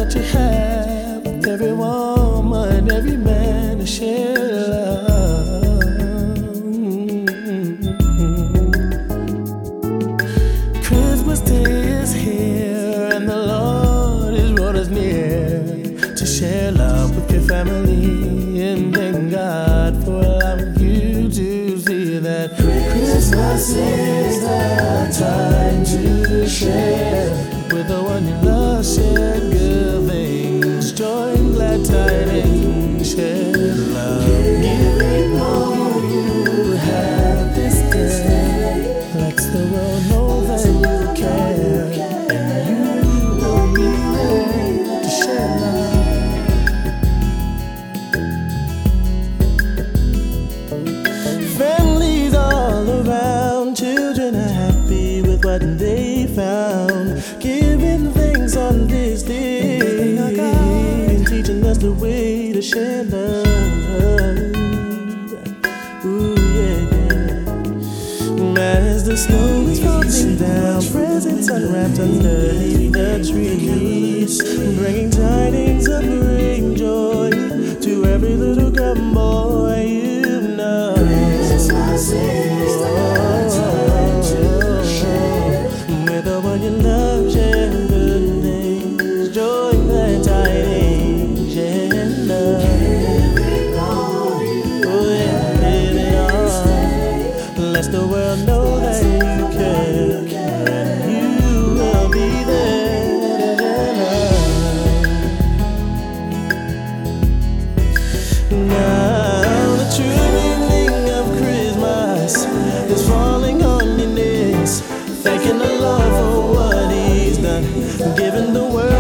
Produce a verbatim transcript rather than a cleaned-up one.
that you have with every woman, every man to share love. Christmas Day is here, and the Lord has brought us near to share love with your family, and thank God for allowing you to see that Christmas is the time to share with the one you love, share good things, joy and glad tidings, share love. Giving all you have this day lets the world know that you care, and you will be there to share love. Families all around, children are happy with what they found, giving thanks on this day, and teaching us the way to share love. Ooh, yeah, yeah. As the snow is falling down, presents unwrapped underneath the trees, bringing tidings of bring joy to every little girl and boy you know. Christmas is the time to share with the one you love, share good things, joy and tidings, share love. Oh yeah, give it all. Let the world know that you care, and you will be there to love. Now the true meaning of Christmas is falling on your knees, thanking the Lord for what He's done, giving the world